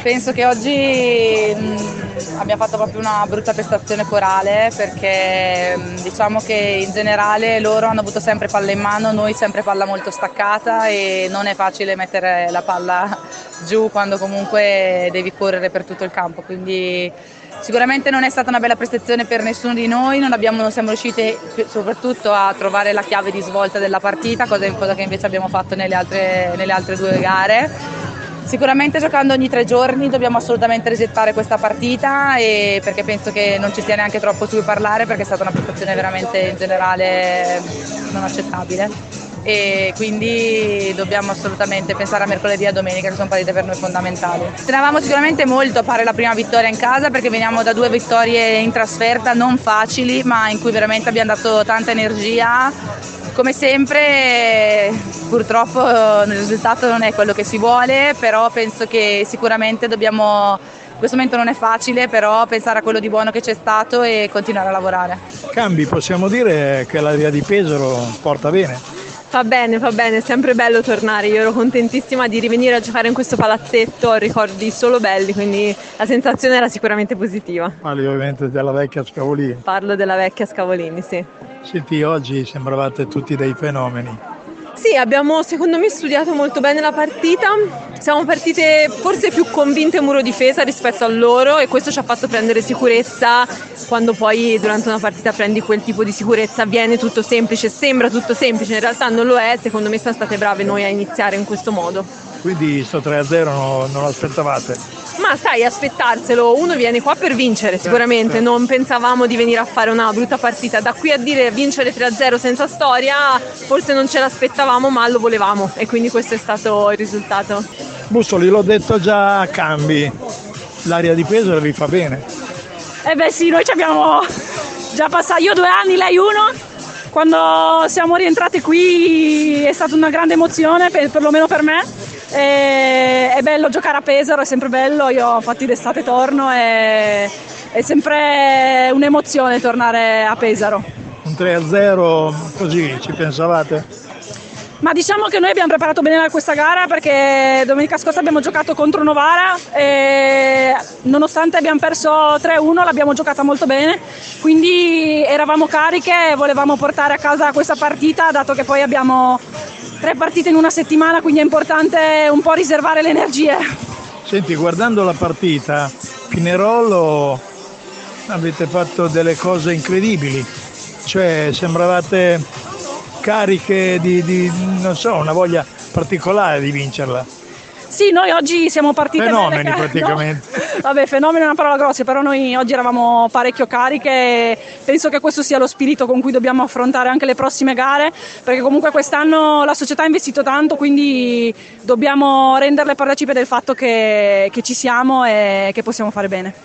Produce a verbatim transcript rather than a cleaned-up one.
Penso che oggi mh, abbia fatto proprio una brutta prestazione corale, perché mh, diciamo che in generale loro hanno avuto sempre palla in mano, noi sempre palla molto staccata, e non è facile mettere la palla giù quando comunque devi correre per tutto il campo, quindi sicuramente non è stata una bella prestazione per nessuno di noi, non, abbiamo, non siamo riusciti soprattutto a trovare la chiave di svolta della partita, cosa, cosa che invece abbiamo fatto nelle altre, nelle altre due gare. Sicuramente giocando ogni tre giorni dobbiamo assolutamente resettare questa partita, e perché penso che non ci sia neanche troppo su cui parlare, perché è stata una prestazione veramente in generale non accettabile, e quindi dobbiamo assolutamente pensare a mercoledì e a domenica, che sono partite per noi fondamentali. Tenevamo sicuramente molto a fare la prima vittoria in casa, perché veniamo da due vittorie in trasferta non facili, ma in cui veramente abbiamo dato tanta energia. Come sempre purtroppo il risultato non è quello che si vuole, però penso che sicuramente dobbiamo, in questo momento non è facile, però pensare a quello di buono che c'è stato e continuare a lavorare. Cambi, possiamo dire che l'area di Pesaro porta bene? Fa bene, fa bene, è sempre bello tornare, io ero contentissima di rivenire a giocare in questo palazzetto, ho ricordi solo belli, quindi la sensazione era sicuramente positiva. Parli ovviamente della vecchia Scavolini. Parlo della vecchia Scavolini, sì. Senti, oggi sembravate tutti dei fenomeni. Sì, abbiamo secondo me studiato molto bene la partita, siamo partite forse più convinte muro difesa rispetto a loro, e questo ci ha fatto prendere sicurezza. Quando poi durante una partita prendi quel tipo di sicurezza viene tutto semplice, sembra tutto semplice, in realtà non lo è. Secondo me siamo state brave noi a iniziare in questo modo. Quindi sto tre a zero non, non lo aspettavate? Ma sai, aspettarselo, uno viene qua per vincere sicuramente, non pensavamo di venire a fare una brutta partita, da qui a dire vincere tre a zero senza storia forse non ce l'aspettavamo, ma lo volevamo, e quindi questo è stato il risultato. Bussoli, l'ho detto già a Cambi, l'area di Pesaro vi fa bene. Eh beh sì, noi ci abbiamo già passato, io due anni, lei uno. Quando siamo rientrate qui è stata una grande emozione, per, perlomeno per me. E, è bello giocare a Pesaro, è sempre bello, io infatti d'estate torno, e è sempre un'emozione tornare a Pesaro. Un tre a zero così ci pensavate? Ma diciamo che noi abbiamo preparato bene questa gara, perché domenica scorsa abbiamo giocato contro Novara e nonostante abbiamo perso tre a uno l'abbiamo giocata molto bene, quindi eravamo cariche e volevamo portare a casa questa partita, dato che poi abbiamo tre partite in una settimana, quindi è importante un po' riservare le energie. Senti, guardando la partita, Pinerolo avete fatto delle cose incredibili, cioè sembravate cariche di, di, non so, una voglia particolare di vincerla. Sì, noi oggi siamo partite fenomeni bene, praticamente. No? Vabbè, fenomeno è una parola grossa, però noi oggi eravamo parecchio cariche, e penso che questo sia lo spirito con cui dobbiamo affrontare anche le prossime gare, perché comunque quest'anno la società ha investito tanto, quindi dobbiamo renderle partecipe del fatto che, che ci siamo e che possiamo fare bene.